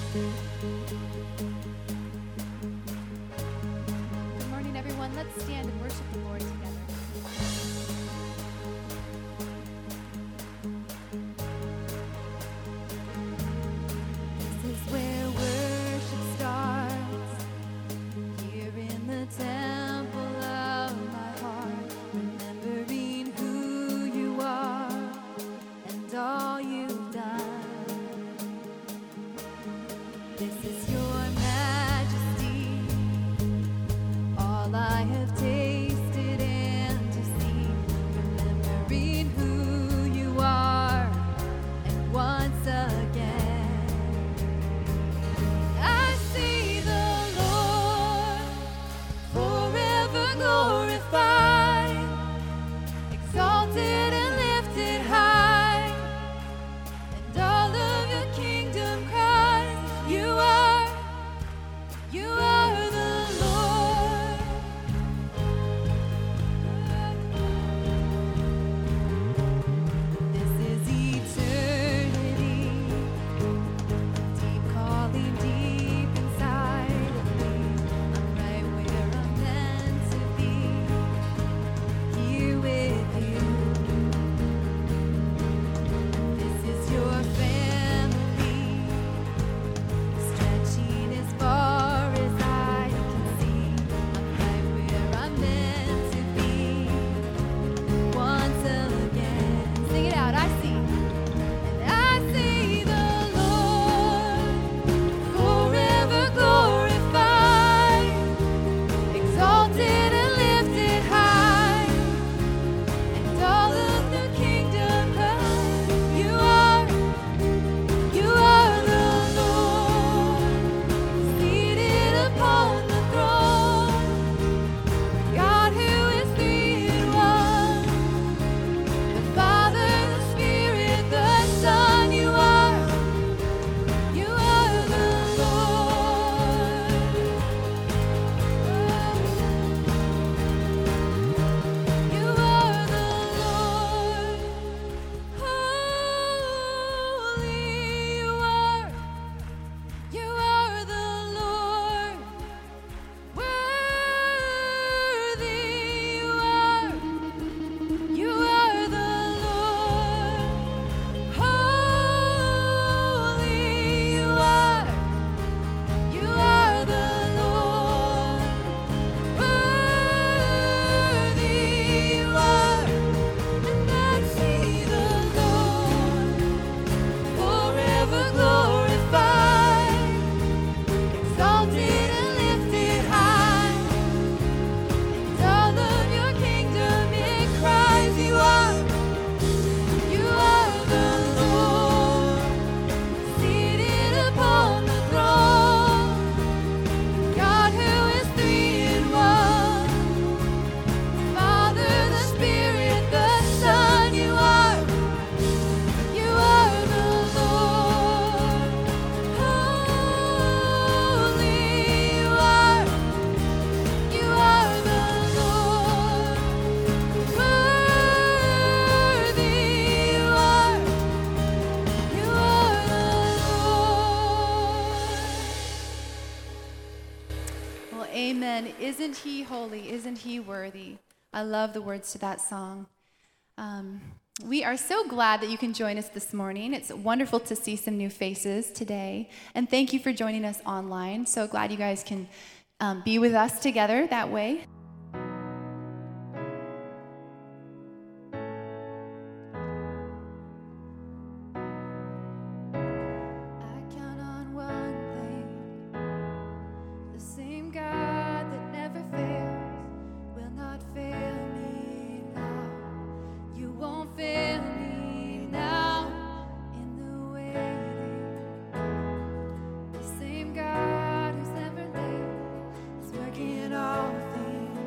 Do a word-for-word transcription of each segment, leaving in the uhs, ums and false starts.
morning, everyone. Let's stand and worship the Lord together. This is where worship starts, here in the temple of my heart, remembering who you are and all you've done. This is your majesty, all I have tasted and to see, remembering who you are, and once again I see the Lord forever glorified, exalted and lifted high, and all of your kingdom cries, you are, you are the Lord. This is eternity, deep calling deep inside of me. I'm right where I'm meant to be, here with you. This is your family, stretching as far as I can see. I'm right where I'm meant to be, once again. Sing it out. I see, and I see the Lord forever glorified, exalted and lifted high, and all of the kingdom cries, you are, you are the Lord, seated upon the throne, God who is three in one, the Father, the Spirit, the Son, you are, you are the Lord. You are the Lord. Holy you are. You are the Lord. Worthy you are. You are the Lord. Holy you are. You are the Lord. Worthy you are. And I see the Lord forever glorified, exalted and lifted high, and all of your kingdom it cries, you are, you are the Lord, seated upon the throne, God who is three in one, Father, the Spirit, the Son, you are, you are the Lord. Holy you are, you are the Lord. Worthy you are, you are the Lord. Well, amen. Isn't he holy? Isn't he worthy? I love the words to that song. Um, we are so glad that you can join us this morning. It's wonderful to see some new faces today. And thank you for joining us online. So glad you guys can um, be with us together that way. I count on one thing, the same God that never fails will not fail me now. You won't fail me now in the waiting. The same God who's never late is working all things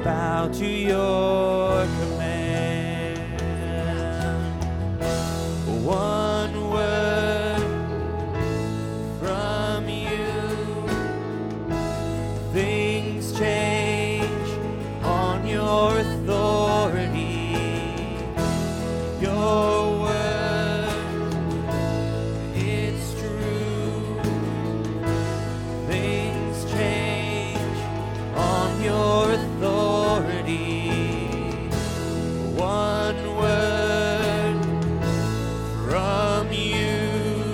bow to your command. One word from you, things change on your authority. Your word, it's true. Things change on your authority. One word from you,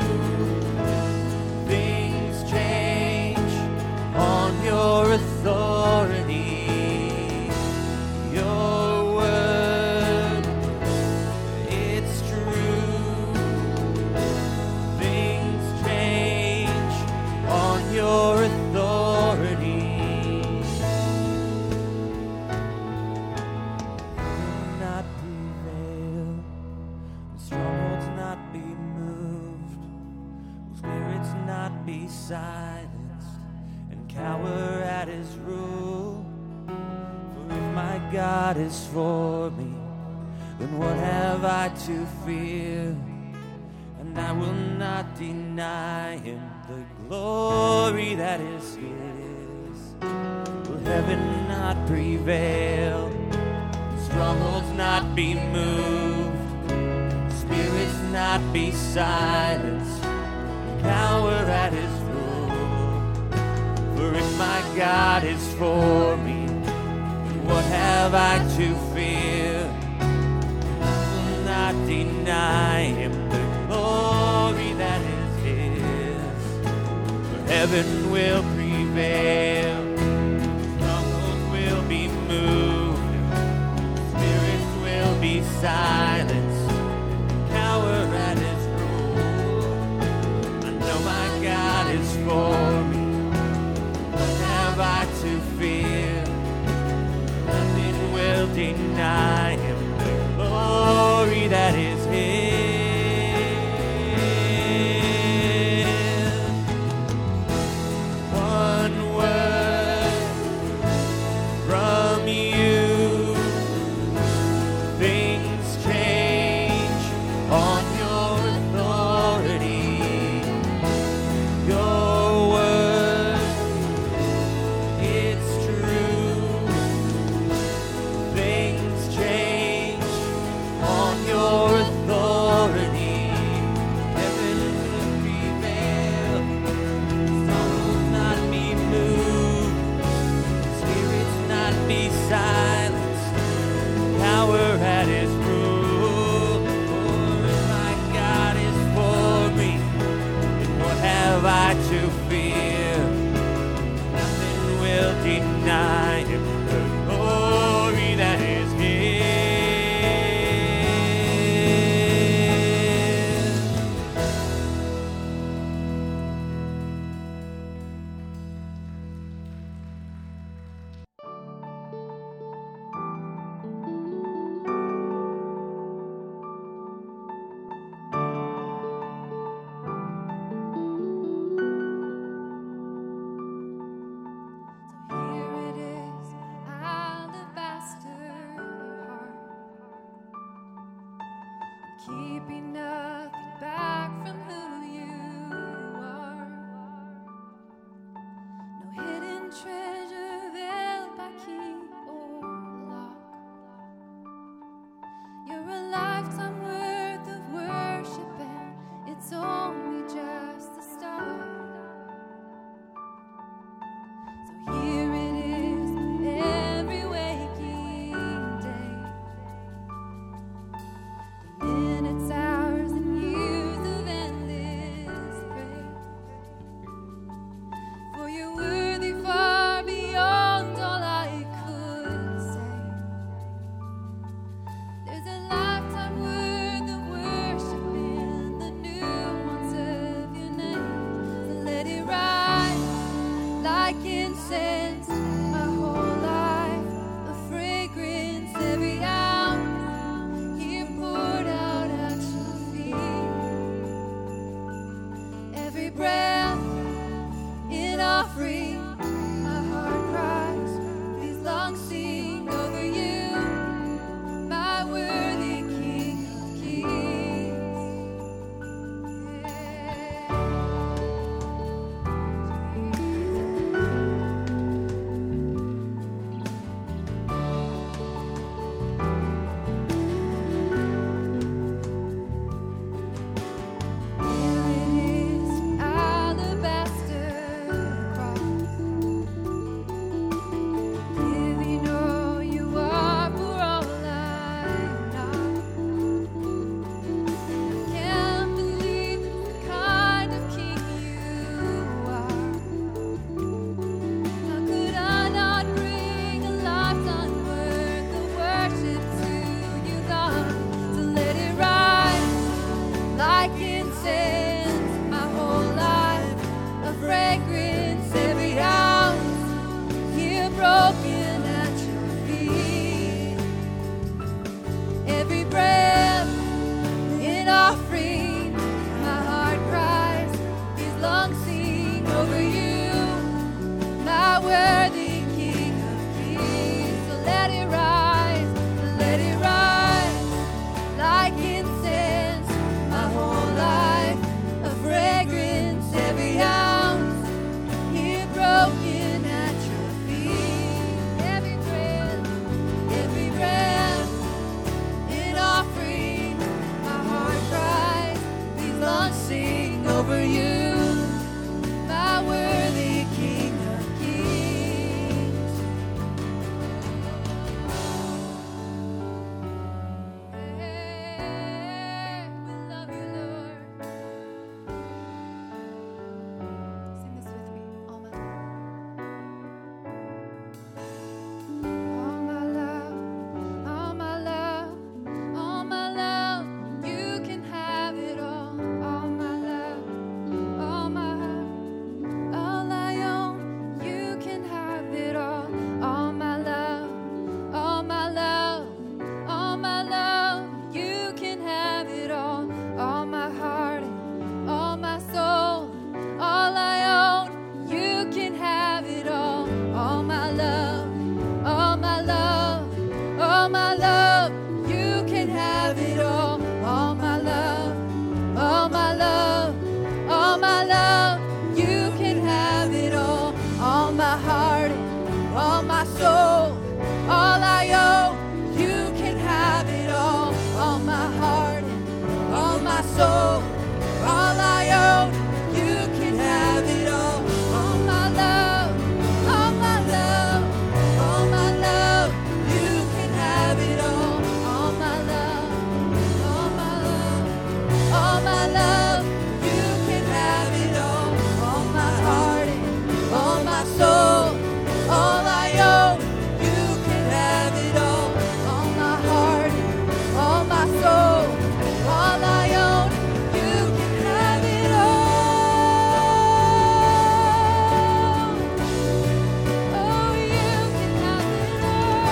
things change on your authority. Your word, it's true. Things change on your authority. Not prevail, strongholds not be moved, spirits not be silenced, and cower at his rule. For if my God is for me, then what have I to fear? And I will not deny him the glory that is his. Will heaven not prevail? Strongholds not be moved, spirits not be silenced, cower at his rule. For if my God is for me, then what have I to fear? I will not deny him the glory that is his. For heaven will prevail, strongholds will be moved, spirits will be silenced, cower at his rule. I know my God is for me, what have I to fear? Nothing will deny him the glory that is his. One word from you, things change on your authority. Your word, it's true. Things change on your authority. Heaven will prevail, strongholds not be moved, spirits not be silenced, cower at his rule. For if my God is for me, then what have I to fear? Nothing will deny him the glory that is his. Here it is, alabaster heart, keeping nothing back from who you are. No hidden treasure veiled by key or lock. You're a lifetime worth of worship, and it's only just the start. So here it is, every waking day, the minutes, hours, and years of endless praise. For you're worthy far beyond all I could say. There's a lifetime worth of worship in the nuance of your name. So let it rise like incense, my whole life, a fragrance every hour, here poured out at your feet. Every breath in offering, my heart cries, please long sing sing over you, my worthy King of Kings. Hey, we love you, Lord. Sing this with me, all my all my love, all my love, all my love. You can have it all, all my love, all my heart, all I own. You can have it all, all my love, all my love, all my love. You can have it all, all my heart, all my soul, all I own. You can have it all, all my love, all my love, all my love. You can have it all, all my love, all my love, all my love. You can have it all, all my heart, all my soul, all I own. You can have it all, all my heart, all my soul, all I own. You can have it all, all my love, all my love, all my love. You can have it all, all my love, all my love, all my love. You can have it all, all my heart, all my soul, all I own. You can have it all, all my heart, all my soul, all I own. You can have it all. Oh, you can have it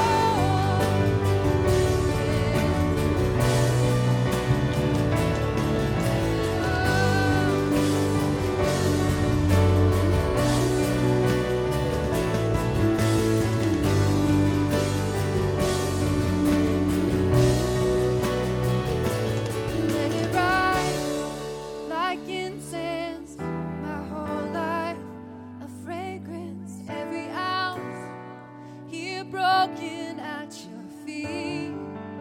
Let it rise like incense, my whole life a fragrance, every ounce here broken at your feet,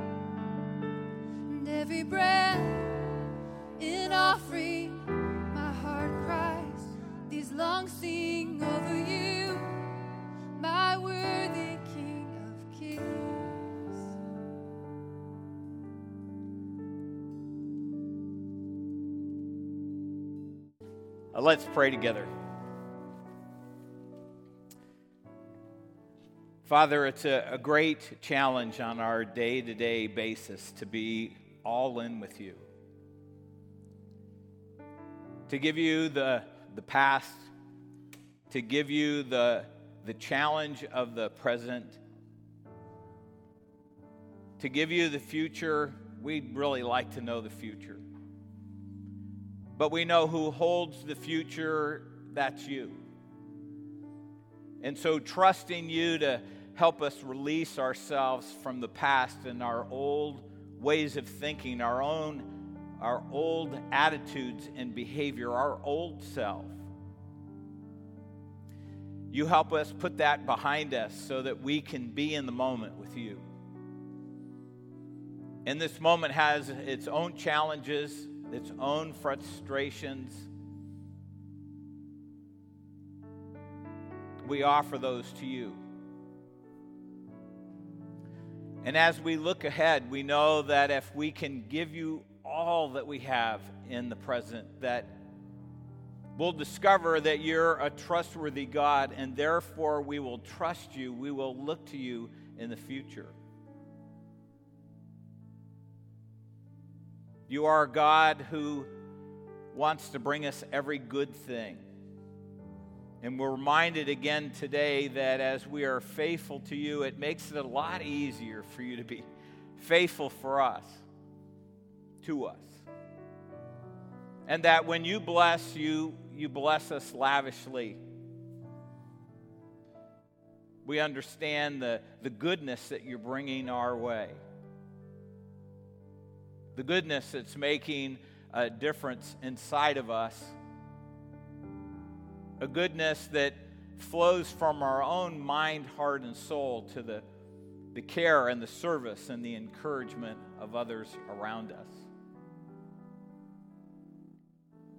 and every breath in offering, my heart cries these lungs sing over you, my worthy King of Kings. Uh, let's pray together. Father, it's a, a great challenge on our day-to-day basis to be all in with you. To give you the, the past, to give you the, the challenge of the present, to give you the future. We'd really like to know the future. But we know who holds the future, that's you. And so trusting you to help us release ourselves from the past and our old ways of thinking, our own, our old attitudes and behavior, our old self. You help us put that behind us so that we can be in the moment with you. And this moment has its own challenges, its own frustrations. We offer those to you. And as we look ahead, we know that if we can give you all that we have in the present, that we'll discover that you're a trustworthy God, and therefore we will trust you. We will look to you in the future. You are a God who wants to bring us every good thing. And we're reminded again today that as we are faithful to you, it makes it a lot easier for you to be faithful for us, to us. And that when you bless, you, you bless us lavishly. We understand the, the goodness that you're bringing our way. The goodness that's making a difference inside of us. A goodness that flows from our own mind, heart, and soul to the, the care and the service and the encouragement of others around us.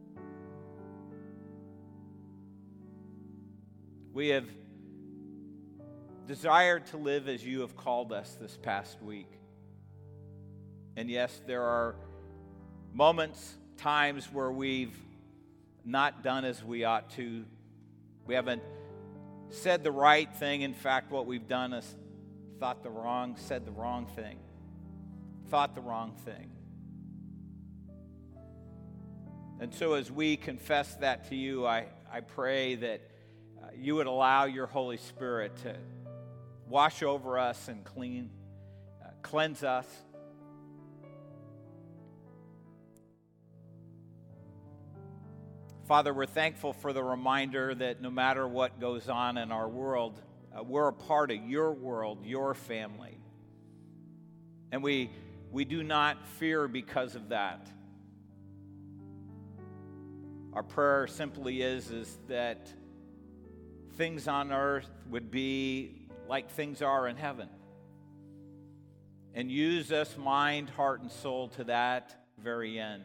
We have desired to live as you have called us this past week. And yes, there are moments, times where we've not done as we ought to. We haven't said the right thing. In fact, what we've done is thought the wrong, said the wrong thing, thought the wrong thing. And so as we confess that to you, I, I pray that uh, you would allow your Holy Spirit to wash over us and clean, uh, cleanse us. Father, we're thankful for the reminder that no matter what goes on in our world, uh, we're a part of your world, your family. And we, we do not fear because of that. Our prayer simply is, is that things on earth would be like things are in heaven. And use us mind, heart, and soul to that very end.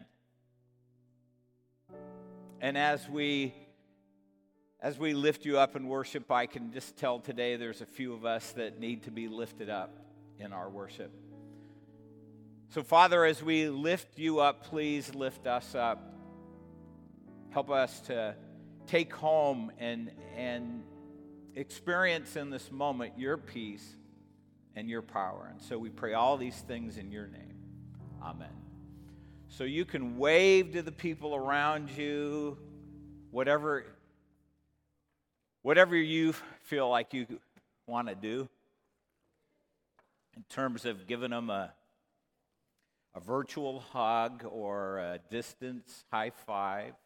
And as we as we lift you up in worship, I can just tell today there's a few of us that need to be lifted up in our worship. So, Father, as we lift you up, please lift us up. Help us to take home and, and experience in this moment your peace and your power. And so we pray all these things in your name. Amen. So you can wave to the people around you, whatever, whatever you feel like you want to do in terms of giving them a, a virtual hug or a distance high five.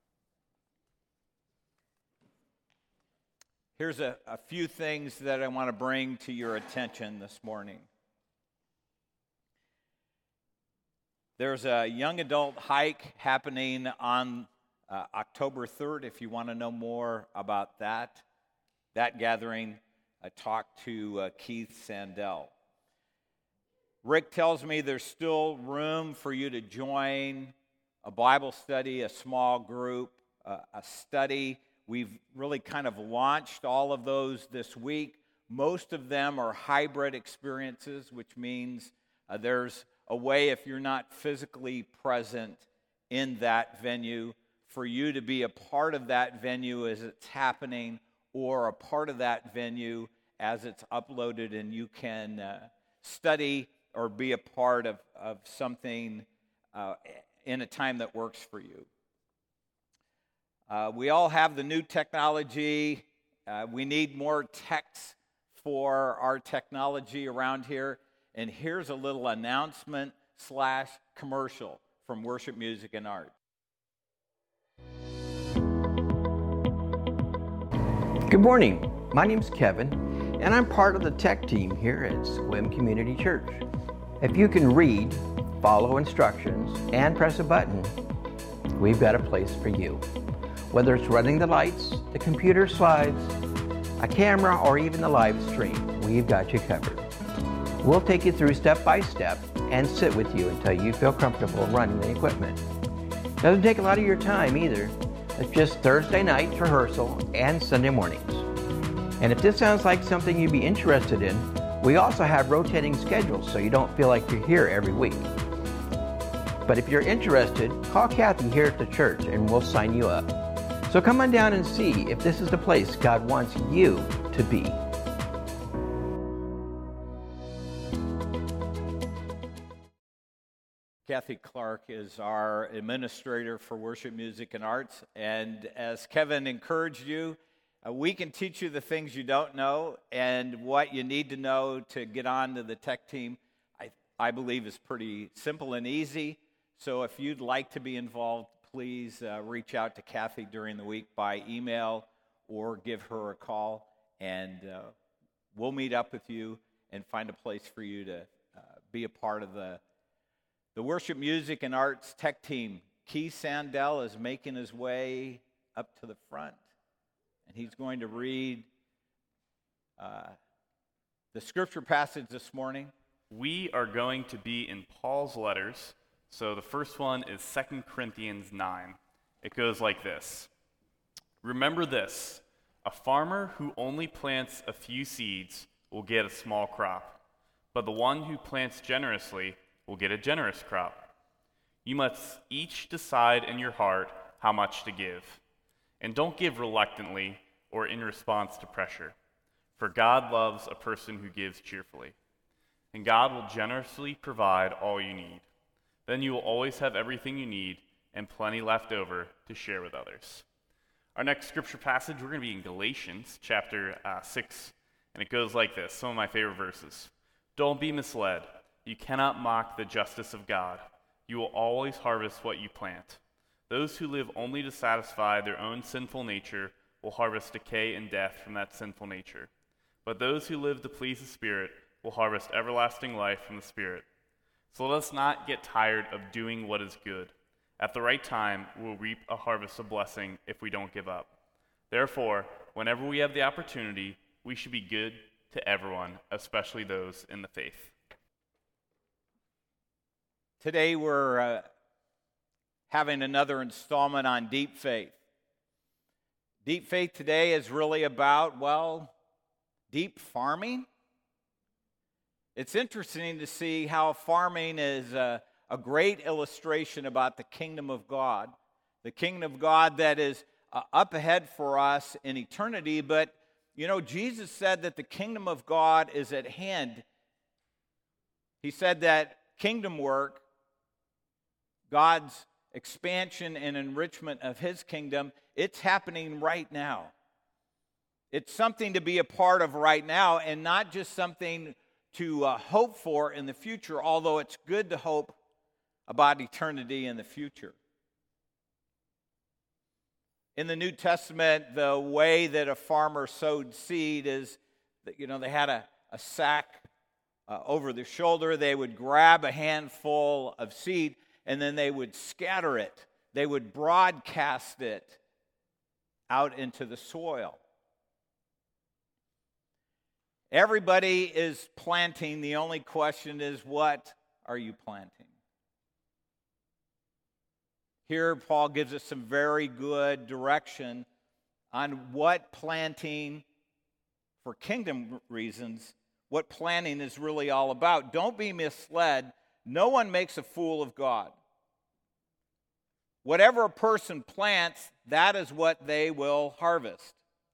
Here's a, a few things that I want to bring to your attention this morning. There's a young adult hike happening on uh, October third. If you want to know more about that, that gathering, I talked to uh, Keith Sandell. Rick tells me there's still room for you to join a Bible study, a small group, uh, a study. We've really kind of launched all of those this week. Most of them are hybrid experiences, which means uh, there's a way, if you're not physically present in that venue, for you to be a part of that venue as it's happening, or a part of that venue as it's uploaded, and you can uh, study or be a part of, of something uh, in a time that works for you. Uh, we all have the new technology. Uh, we need more techs for our technology around here. And here's a little announcement slash commercial from Worship Music and Art. Good morning. My name's Kevin, and I'm part of the tech team here at Sequim Community Church. If you can read, follow instructions, and press a button, we've got a place for you. Whether it's running the lights, the computer slides, a camera, or even the live stream, we've got you covered. We'll take you through step by step and sit with you until you feel comfortable running the equipment. Doesn't take a lot of your time either. It's just Thursday night rehearsal and Sunday mornings. And if this sounds like something you'd be interested in, we also have rotating schedules so you don't feel like you're here every week. But if you're interested, call Kathy here at the church and we'll sign you up. So come on down and see if this is the place God wants you to be. Kathy Clark is our administrator for Worship Music and Arts. And as Kevin encouraged you, uh, we can teach you the things you don't know, and what you need to know to get on to the tech team, I, I believe is pretty simple and easy. So if you'd like to be involved, please uh, reach out to Kathy during the week by email or give her a call, and uh, we'll meet up with you and find a place for you to uh, be a part of the The Worship Music and Arts tech team. Keith Sandell is making his way up to the front, and he's going to read uh, the scripture passage this morning. We are going to be in Paul's letters. So the first one is Second Corinthians nine. It goes like this. Remember this, A farmer who only plants a few seeds will get a small crop, but the one who plants generously will get a generous crop. You must each decide in your heart how much to give, and don't give reluctantly or in response to pressure, for God loves a person who gives cheerfully, and God will generously provide all you need. Then you will always have everything you need and plenty left over to share with others. Our next scripture passage, we're going to be in Galatians chapter uh, six, and it goes like this, some of my favorite verses. Don't be misled. You cannot mock the justice of God. You will always harvest what you plant. Those who live only to satisfy their own sinful nature will harvest decay and death from that sinful nature. But those who live to please the Spirit will harvest everlasting life from the Spirit. So let us not get tired of doing what is good. At the right time, we will reap a harvest of blessing if we don't give up. Therefore, whenever we have the opportunity, we should be good to everyone, especially those in the faith. Today we're uh, having another installment on Deep Faith. Deep Faith today is really about, well, deep farming. It's interesting to see how farming is a, a great illustration about the kingdom of God, the kingdom of God that is uh, up ahead for us in eternity. But, you know, Jesus said that the kingdom of God is at hand. He said that kingdom work, God's expansion and enrichment of his kingdom, it's happening right now. It's something to be a part of right now and not just something to uh, hope for in the future, although it's good to hope about eternity in the future. In the New Testament, the way that a farmer sowed seed is that, you know, they had a, a sack uh, over their shoulder. They would grab a handful of seed and then they would scatter it. They would broadcast it out into the soil. Everybody is planting. The only question is, what are you planting? Here, Paul gives us some very good direction on what planting, for kingdom reasons, what planting is really all about. Don't be misled. No one makes a fool of God. Whatever a person plants, that is what they will harvest.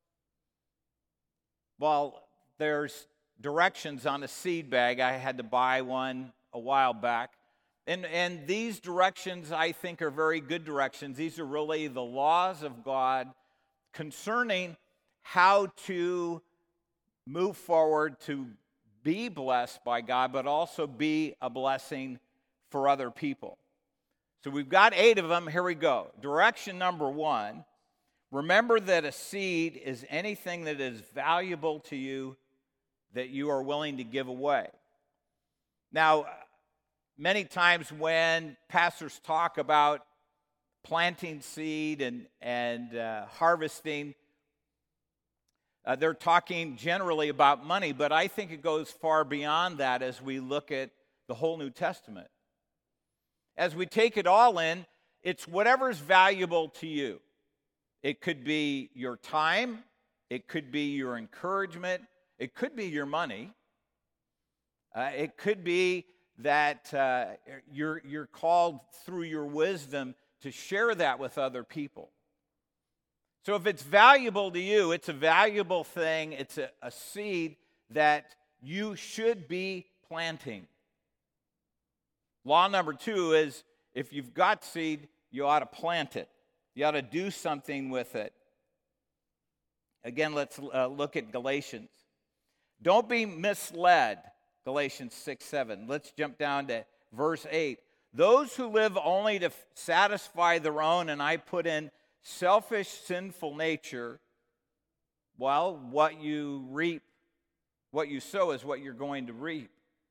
Well, there's directions on a seed bag. I had to buy one a while back. And, and these directions, I think, are very good directions. These are really the laws of God concerning how to move forward to be blessed by God, but also be a blessing for other people. So we've got eight of them. Here we go. Direction number one, remember that a seed is anything that is valuable to you that you are willing to give away. Now, many times when pastors talk about planting seed and, and uh, harvesting, uh, they're talking generally about money, but I think it goes far beyond that as we look at the whole New Testament. As we take it all in, it's whatever's valuable to you. It could be your time, it could be your encouragement, it could be your money, uh, it could be that uh, you're, you're called through your wisdom to share that with other people. So if it's valuable to you, it's a valuable thing, it's a, a seed that you should be planting. Law number two is, if you've got seed, you ought to plant it. You ought to do something with it. Again, let's uh, look at Galatians. Don't be misled, Galatians six seven. Let's jump down to verse eight. Those who live only to satisfy their own, and I put in selfish, sinful nature, well, what you reap, what you sow is what you're going to reap.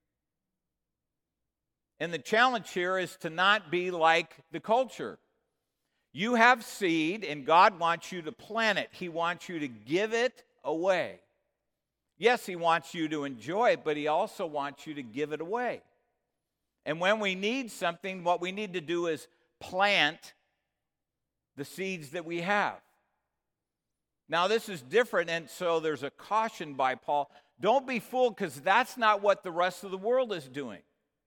And the challenge here is to not be like the culture. You have seed, and God wants you to plant it. He wants you to give it away. Yes, He wants you to enjoy it, but He also wants you to give it away. And when we need something, what we need to do is plant the seeds that we have. Now, this is different, and so there's a caution by Paul. Don't be fooled, because that's not what the rest of the world is doing.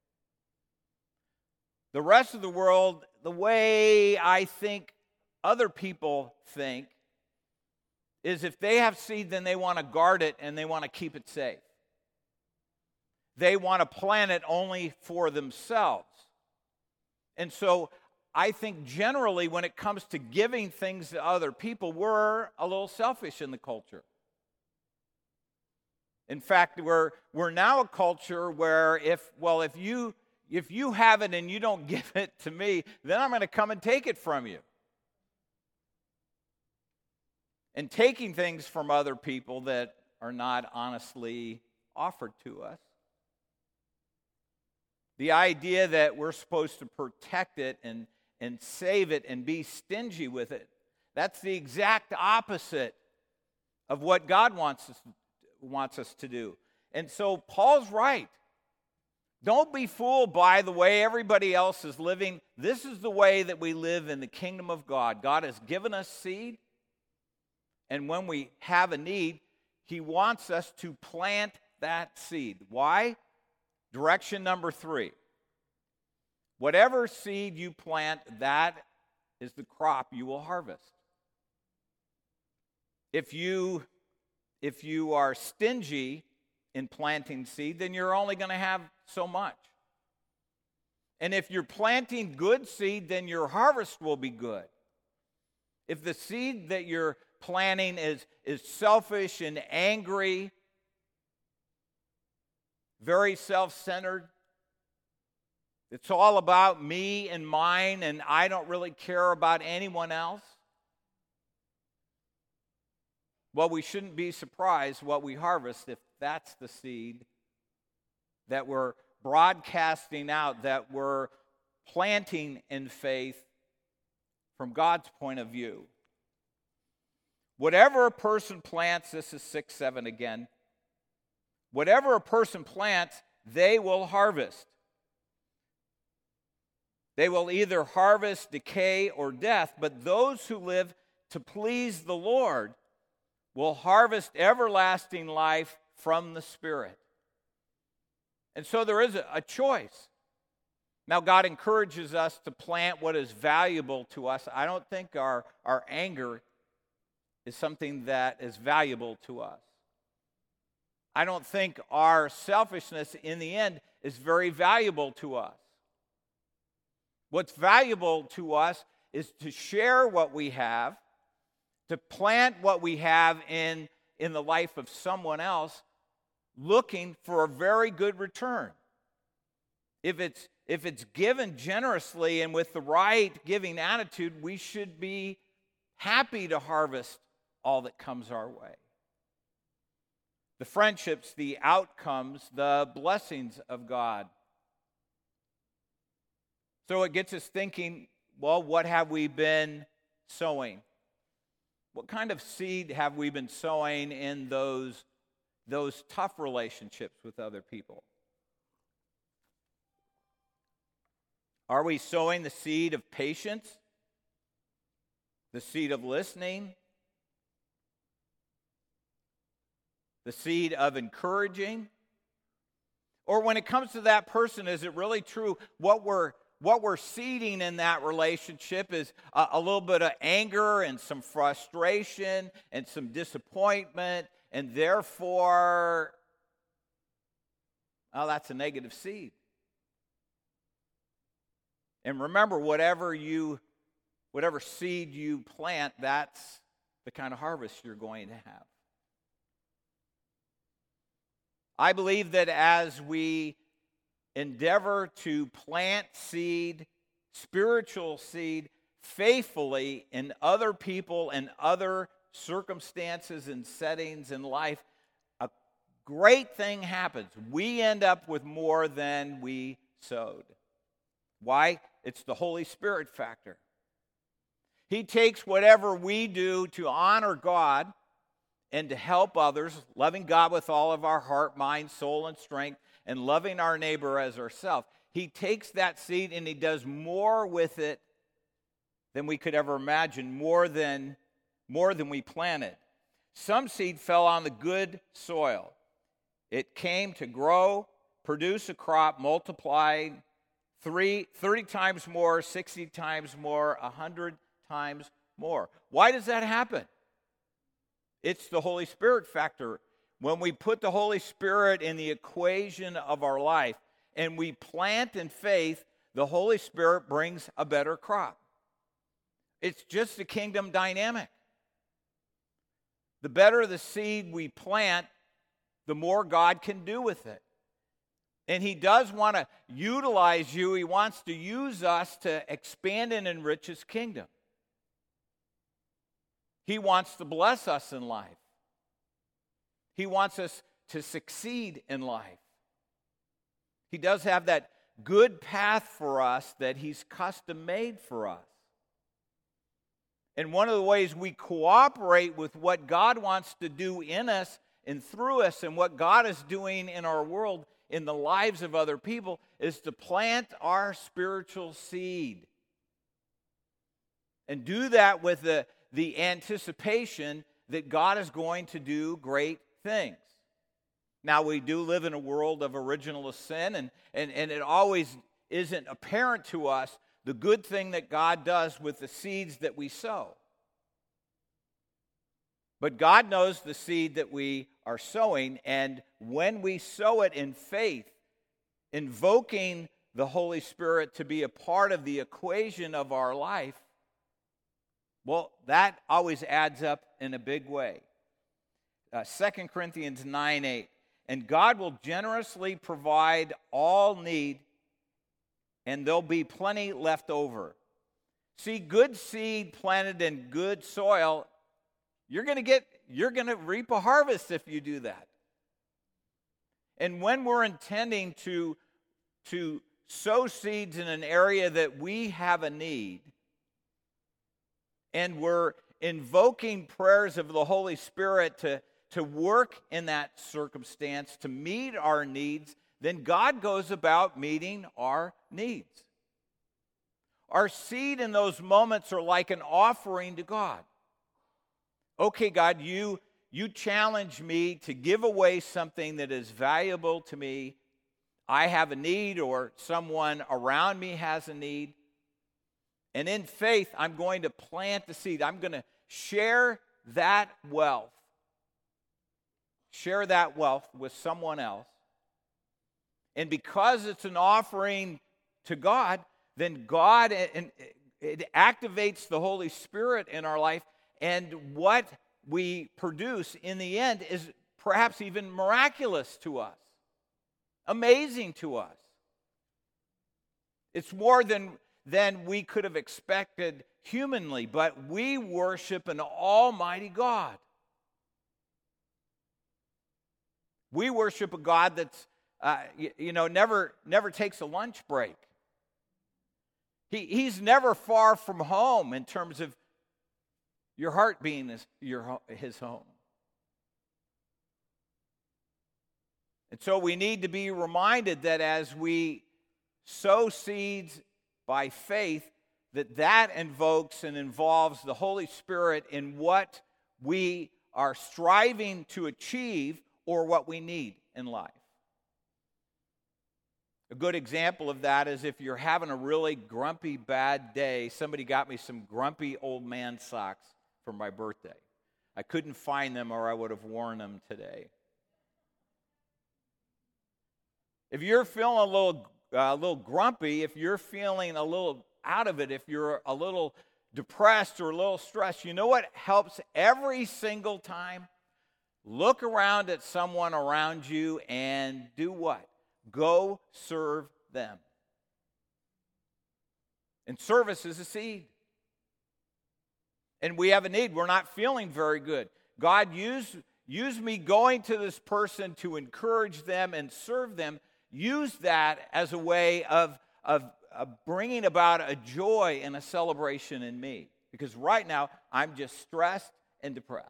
The rest of the world, the way I think other people think, is if they have seed, then they want to guard it and they want to keep it safe. They want to plant it only for themselves. And so I think generally when it comes to giving things to other people, we're a little selfish in the culture. In fact, we're we're now a culture where if, well, if you if you have it and you don't give it to me, then I'm going to come and take it from you. And taking things from other people that are not honestly offered to us. The idea that we're supposed to protect it and, and save it and be stingy with it, that's the exact opposite of what God wants us, wants us to do. And so Paul's right. Don't be fooled by the way everybody else is living. This is the way that we live in the kingdom of God. God has given us seed, and when we have a need, He wants us to plant that seed. Why? Direction number three. Whatever seed you plant, that is the crop you will harvest. If you, if you are stingy in planting seed, then you're only going to have so much. And if you're planting good seed, then your harvest will be good. If the seed that you're planting is, is selfish and angry, very self-centered, it's all about me and mine, and I don't really care about anyone else, well, we shouldn't be surprised what we harvest if that's the seed that we're broadcasting out, that we're planting in faith from God's point of view. Whatever a person plants, this is six seven again, whatever a person plants, they will harvest. They will either harvest decay or death, but those who live to please the Lord will harvest everlasting life from the Spirit. And so there is a, a choice. Now, God encourages us to plant what is valuable to us. I don't think our, our anger is something that is valuable to us. I don't think our selfishness in the end is very valuable to us. What's valuable to us is to share what we have, to plant what we have in, in the life of someone else, looking for a very good return. If it's, if it's given generously and with the right giving attitude, we should be happy to harvest all that comes our way. The friendships, the outcomes, the blessings of God. So it gets us thinking, well, what have we been sowing? What kind of seed have we been sowing in those, those tough relationships with other people? Are we sowing the seed of patience? The seed of listening? The seed of encouraging? Or when it comes to that person, is it really true what we're What we're seeding in that relationship is a, a little bit of anger and some frustration and some disappointment, and therefore, oh, that's a negative seed. And remember, whatever you, whatever seed you plant, that's the kind of harvest you're going to have. I believe that as we endeavor to plant seed, spiritual seed, faithfully in other people and other circumstances and settings in life, a great thing happens. We end up with more than we sowed. Why? It's the Holy Spirit factor. He takes whatever we do to honor God and to help others, loving God with all of our heart, mind, soul, and strength, and loving our neighbor as ourselves. He takes that seed and He does more with it than we could ever imagine, more than, more than we planted. Some seed fell on the good soil. It came to grow, produce a crop, multiply three, thirty times more, sixty times more, one hundred times more. Why does that happen? It's the Holy Spirit factor. When we put the Holy Spirit in the equation of our life and we plant in faith, the Holy Spirit brings a better crop. It's just a kingdom dynamic. The better the seed we plant, the more God can do with it. And he does want to utilize you. He wants to use us to expand and enrich his kingdom. He wants to bless us in life. He wants us to succeed in life. He does have that good path for us that he's custom made for us. And one of the ways we cooperate with what God wants to do in us and through us and what God is doing in our world, in the lives of other people, is to plant our spiritual seed. And do that with the, the anticipation that God is going to do great things. Now, we do live in a world of original sin, and, and, and it always isn't apparent to us the good thing that God does with the seeds that we sow. But God knows the seed that we are sowing, and when we sow it in faith, invoking the Holy Spirit to be a part of the equation of our life, well, that always adds up in a big way. Uh, Second Corinthians nine eight, and God will generously provide all need, and there'll be plenty left over. See, good seed planted in good soil, you're going to get, you're going to reap a harvest if you do that. And when we're intending to, to sow seeds in an area that we have a need, and we're invoking prayers of the Holy Spirit to, to work in that circumstance, to meet our needs, then God goes about meeting our needs. Our seed in those moments are like an offering to God. Okay, God, you, you challenge me to give away something that is valuable to me. I have a need, or someone around me has a need. And in faith, I'm going to plant the seed. I'm going to share that wealth. Share that wealth with someone else. And because it's an offering to God, then God, and it activates the Holy Spirit in our life. And what we produce in the end is perhaps even miraculous to us, amazing to us. It's more than, than we could have expected humanly, but we worship an almighty God. We worship a God that's, uh, you, you know, never, never takes a lunch break. He, he's never far from home in terms of your heart being his, your, his home. And so we need to be reminded that as we sow seeds by faith, that that invokes and involves the Holy Spirit in what we are striving to achieve or what we need in life. A good example of that is if you're having a really grumpy, bad day. Somebody got me some grumpy old man socks for my birthday. I couldn't find them, or I would have worn them today. If you're feeling a little, uh, a little grumpy, if you're feeling a little out of it, if you're a little depressed or a little stressed, you know what helps every single time? Look around at someone around you and do what? Go serve them. And service is a seed. And we have a need. We're not feeling very good. God, use, use me going to this person to encourage them and serve them. Use that as a way of, of, of bringing about a joy and a celebration in me. Because right now, I'm just stressed and depressed.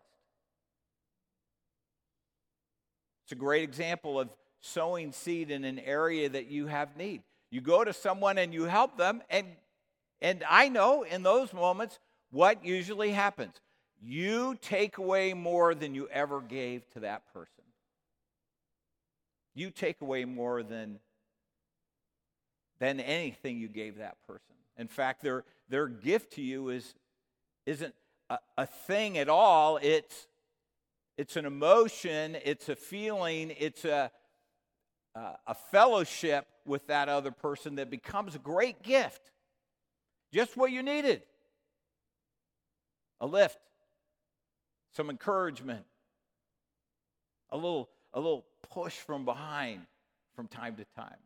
It's a great example of sowing seed in an area that you have need. You go to someone and you help them, and, and I know in those moments what usually happens. you take away more than you ever gave to that person. You take away more than, than anything you gave that person. In fact, their, their gift to you is, isn't a, a thing at all. It's, it's an emotion, it's a feeling, it's a, a, a fellowship with that other person that becomes a great gift. Just what you needed. A lift, some encouragement, a little, a little push from behind from time to time.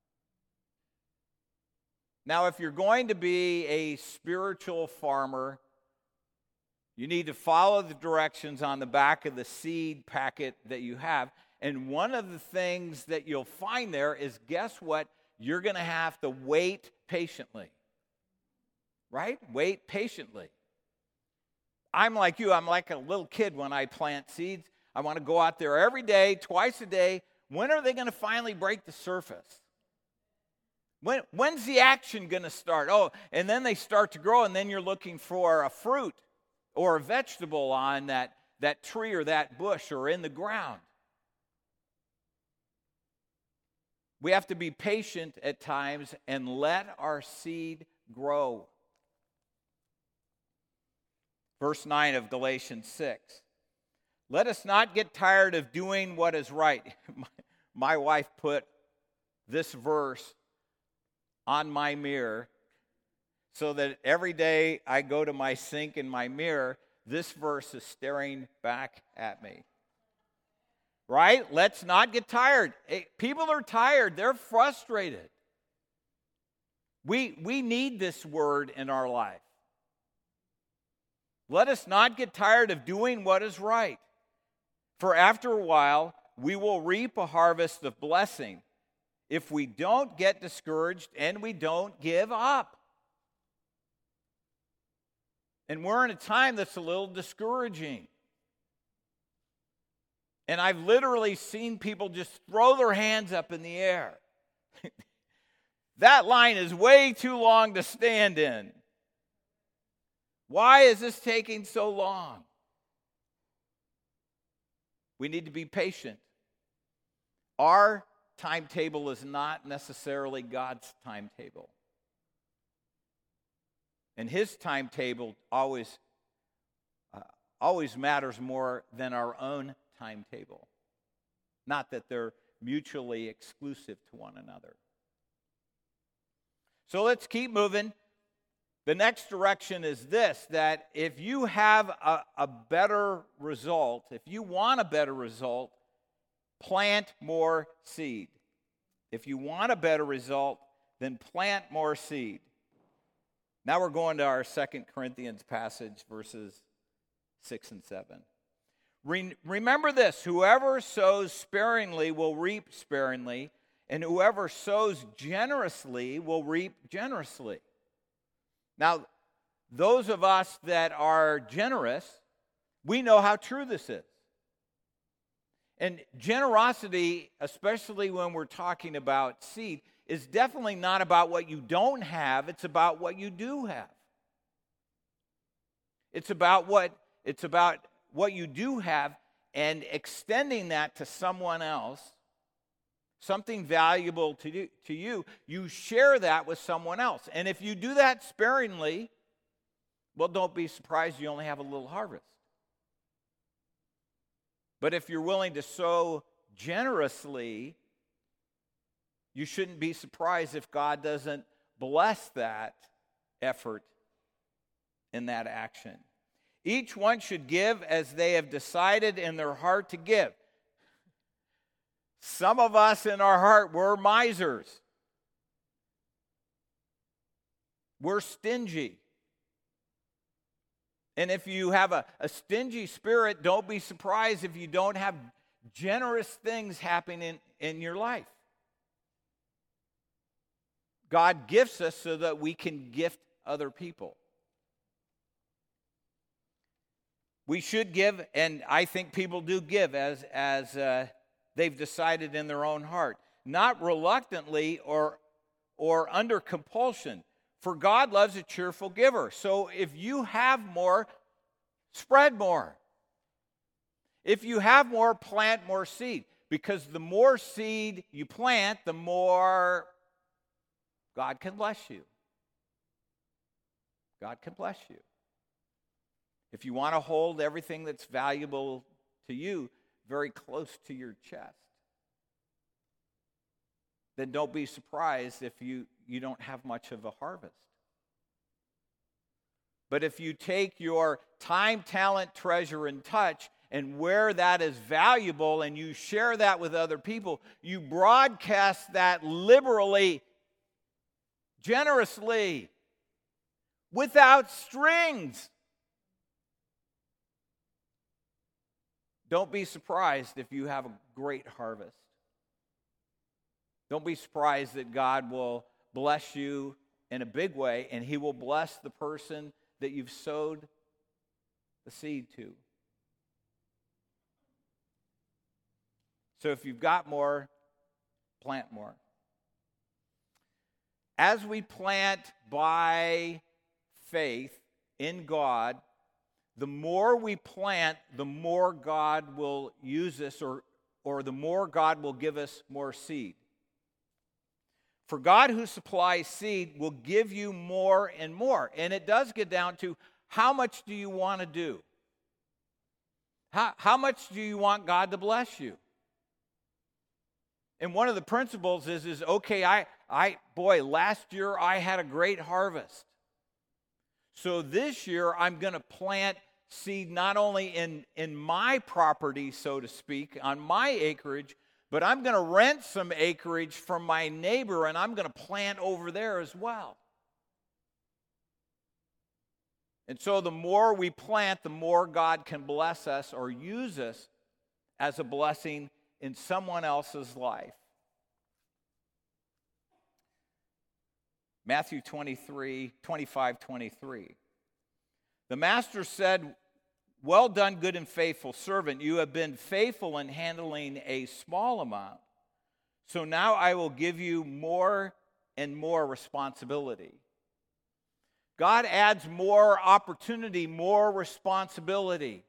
Now, if you're going to be a spiritual farmer, you need to follow the directions on the back of the seed packet that you have. And one of the things that you'll find there is, guess what? You're going to have to wait patiently. Right? Wait patiently. I'm like you. I'm like a little kid when I plant seeds. I want to go out there every day, twice a day. When are they going to finally break the surface? When, when's the action going to start? Oh, and then they start to grow, and then you're looking for a fruit or a vegetable on that, that tree or that bush or in the ground. We have to be patient at times and let our seed grow. Verse nine of Galatians six. Let us not get tired of doing what is right. My, my wife put this verse on my mirror so that every day I go to my sink in my mirror, this verse is staring back at me. Right? Let's not get tired. People are tired. They're frustrated. We, we need this word in our life. Let us not get tired of doing what is right. For after a while, we will reap a harvest of blessing if we don't get discouraged and we don't give up. And we're in a time that's a little discouraging. And I've literally seen people just throw their hands up in the air. That line is way too long to stand in. Why is this taking so long? We need to be patient. Our timetable is not necessarily God's timetable. And His timetable always, uh, always matters more than our own timetable. Not that they're mutually exclusive to one another. So let's keep moving. The next direction is this, that if you have a, a better result, if you want a better result, plant more seed. If you want a better result, then plant more seed. Now we're going to our Second Corinthians passage, verses six and seven. Re- remember this, whoever sows sparingly will reap sparingly, and whoever sows generously will reap generously. Now, those of us that are generous, we know how true this is. And generosity, especially when we're talking about seed, is definitely not about what you don't have, it's about what you do have. It's about what it's about what you do have and extending that to someone else, something valuable to you, to you, you share that with someone else. And if you do that sparingly, well, don't be surprised you only have a little harvest. But if you're willing to sow generously, you shouldn't be surprised if God doesn't bless that effort in that action. Each one should give as they have decided in their heart to give. Some of us in our heart, we're misers. We're stingy. And if you have a, a stingy spirit, don't be surprised if you don't have generous things happening in, in your life. God gifts us so that we can gift other people. We should give, and I think people do give as, as uh, they've decided in their own heart, not reluctantly or, or under compulsion. For God loves a cheerful giver. So if you have more, Spread more. If you have more, plant more seed. Because the more seed you plant, the more God can bless you. God can bless you. If you want to hold everything that's valuable to you very close to your chest, then don't be surprised if you, you don't have much of a harvest. But if you take your time, talent, treasure, and touch, and where that is valuable, and you share that with other people, you broadcast that liberally, generously, without strings. Don't be surprised if you have a great harvest. Don't be surprised that God will bless you in a big way, and He will bless the person that you've sowed the seed to. So if you've got more, plant more. As we plant by faith in God, the more we plant, the more God will use us, or, or the more God will give us more seed. For God who supplies seed will give you more and more. And it does get down to, how much do you want to do? How, how much do you want God to bless you? And one of the principles is, is okay, I, I, boy, last year I had a great harvest. So this year I'm going to plant seed not only in, in my property, so to speak, on my acreage, but I'm going to rent some acreage from my neighbor, and I'm going to plant over there as well. And so the more we plant, the more God can bless us or use us as a blessing in someone else's life. Matthew twenty-three, twenty-five, twenty-three. The master said, "Well done, good and faithful servant. You have been faithful in handling a small amount. So now I will give you more and more responsibility." God adds more opportunity, more responsibility.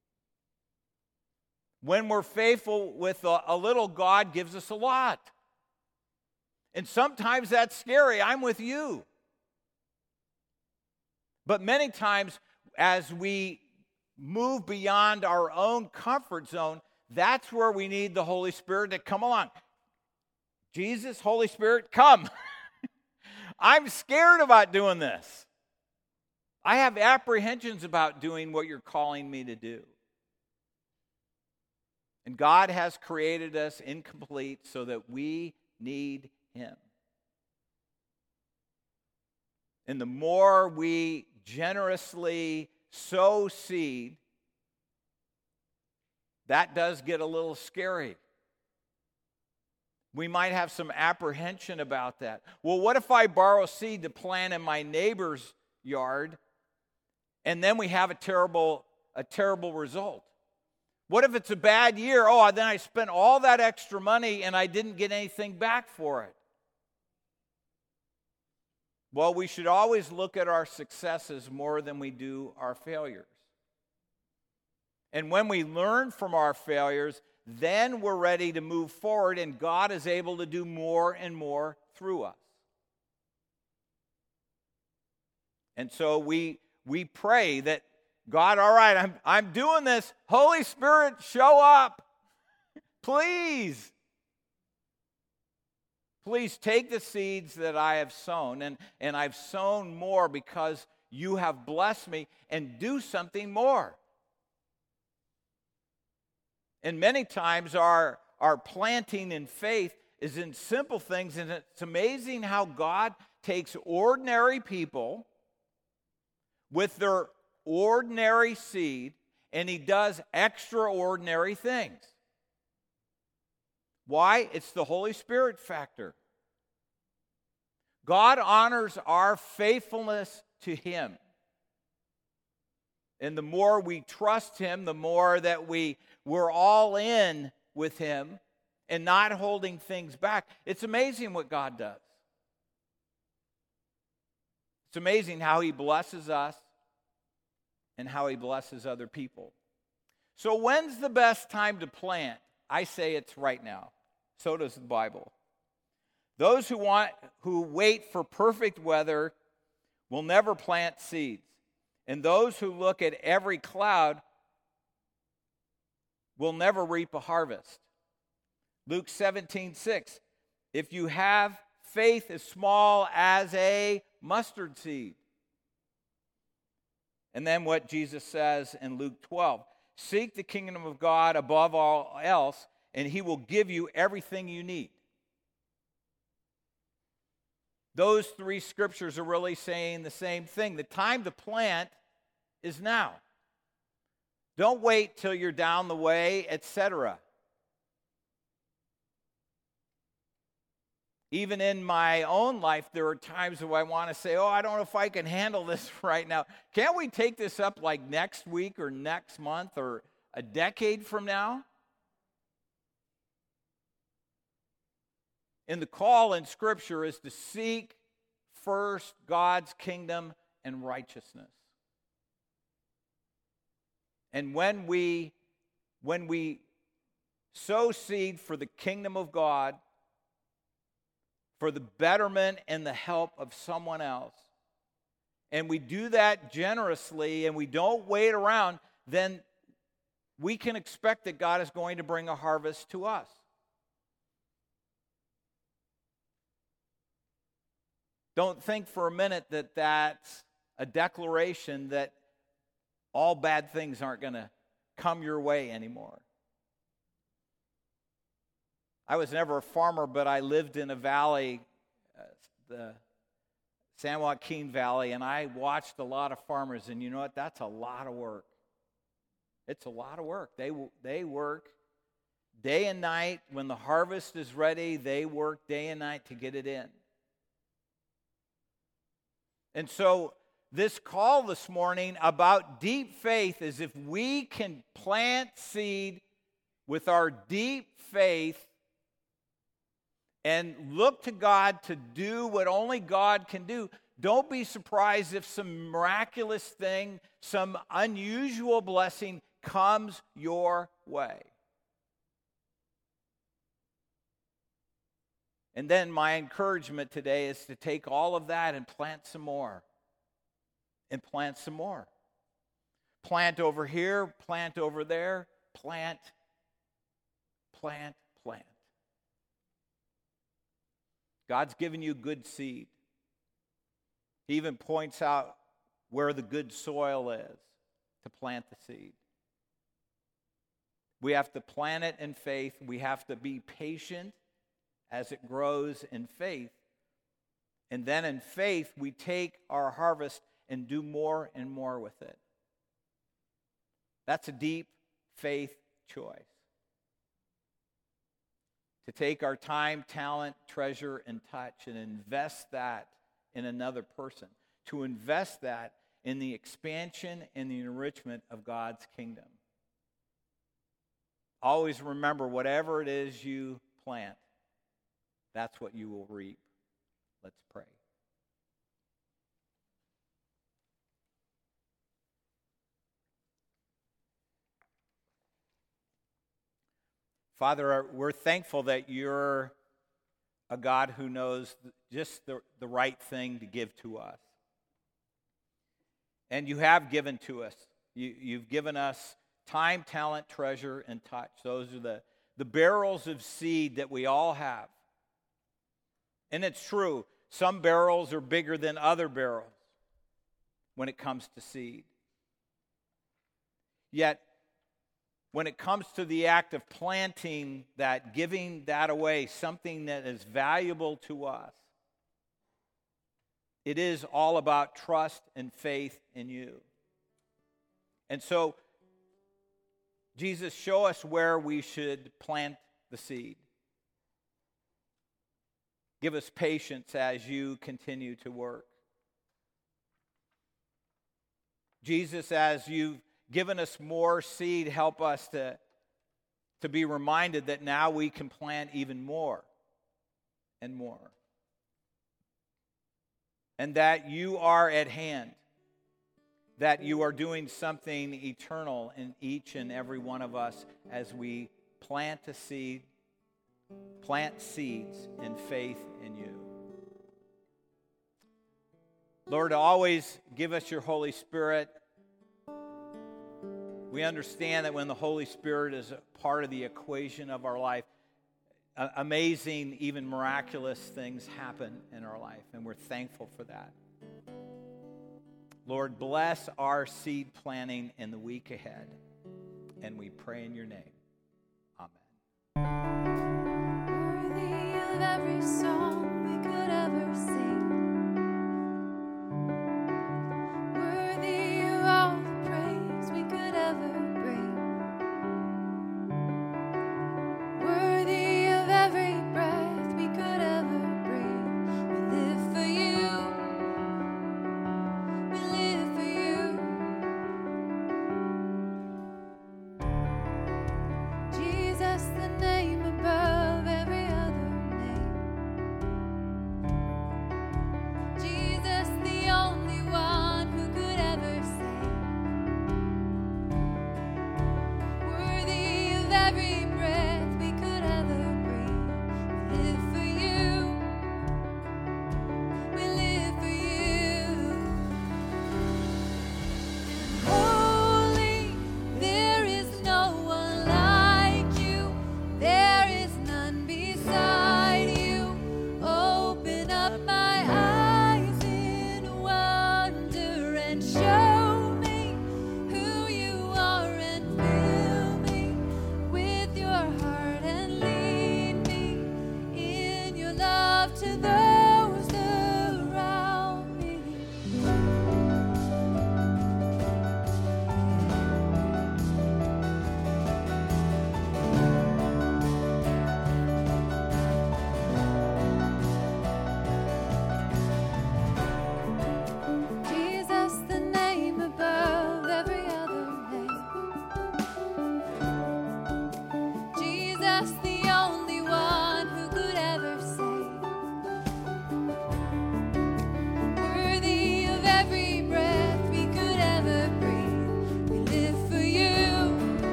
When we're faithful with a, a little, God gives us a lot. And sometimes that's scary. I'm with you. But many times, as we move beyond our own comfort zone, that's where we need the Holy Spirit to come along. Jesus, Holy Spirit, come. I'm scared about doing this. I have apprehensions about doing what you're calling me to do. And God has created us incomplete so that we need Him. And the more we generously sow seed, that does get a little scary. We might have some apprehension about that. Well, what if I borrow seed to plant in my neighbor's yard, and then we have a terrible, a terrible result? What if it's a bad year? Oh, then I spent all that extra money and I didn't get anything back for it. Well, we should always look at our successes more than we do our failures. And when we learn from our failures, then we're ready to move forward, and God is able to do more and more through us. And so we we pray that, God, all right, I'm, I'm doing this. Holy Spirit, show up. Please. Please take the seeds that I have sown, and, and I've sown more because you have blessed me, and do something more. And many times our, our planting in faith is in simple things, and it's amazing how God takes ordinary people with their ordinary seed, and He does extraordinary things. Why? It's the Holy Spirit factor. God honors our faithfulness to Him. And the more we trust Him, the more that we, we're all in with Him and not holding things back. It's amazing what God does. It's amazing how He blesses us. and how he blesses other people. So when's the best time to plant? I say it's right now. So does the Bible. Those who want who wait for perfect weather will never plant seeds. And those who look at every cloud will never reap a harvest. Luke seventeen six. If you have faith as small as a mustard seed. And then what Jesus says in Luke twelve. Seek the kingdom of God above all else, and he will give you everything you need. Those three scriptures are really saying the same thing. The time to plant is now. Don't wait till you're down the way, et cetera. Even in my own life, there are times where I want to say, oh, I don't know if I can handle this right now. Can't we take this up like next week or next month or a decade from now? And the call in Scripture is to seek first God's kingdom and righteousness. And when we, when we sow seed for the kingdom of God, for the betterment and the help of someone else, and we do that generously and we don't wait around, then we can expect that God is going to bring a harvest to us. Don't think for a minute that that's a declaration that all bad things aren't going to come your way anymore. I was never a farmer, but I lived in a valley, uh, the San Joaquin Valley, and I watched a lot of farmers, and you know what? That's a lot of work. It's a lot of work. They, they work day and night. When the harvest is ready, they work day and night to get it in. And so this call this morning about deep faith is if we can plant seed with our deep faith and look to God to do what only God can do, don't be surprised if some miraculous thing, some unusual blessing comes your way. And then my encouragement today is to take all of that and plant some more. And plant some more. Plant over here, plant over there, plant, plant, plant. God's given you good seed. He even points out where the good soil is to plant the seed. We have to plant it in faith. We have to be patient as it grows in faith. And then in faith, we take our harvest and do more and more with it. That's a deep faith choice. To take our time, talent, treasure, and touch and invest that in another person. To invest that in the expansion and the enrichment of God's kingdom. Always remember, whatever it is you plant, that's what you will reap. Let's pray. Father, we're thankful that you're a God who knows just the, the right thing to give to us. And you have given to us. You, you've given us time, talent, treasure, and touch. Those are the, the barrels of seed that we all have. And it's true, some barrels are bigger than other barrels when it comes to seed. Yet, when it comes to the act of planting that, giving that away, something that is valuable to us, it is all about trust and faith in you. And so, Jesus, show us where we should plant the seed. Give us patience as you continue to work. Jesus, as you've given us more seed, help us to, to be reminded that now we can plant even more and more. And that you are at hand. that you are doing something eternal in each and every one of us as we plant a seed, plant seeds in faith in you. Lord, always give us your Holy Spirit. We understand that when the Holy Spirit is a part of the equation of our life, amazing, even miraculous things happen in our life, and we're thankful for that. Lord, bless our seed planting in the week ahead, and we pray in your name. Amen. Worthy of every song we could ever sing.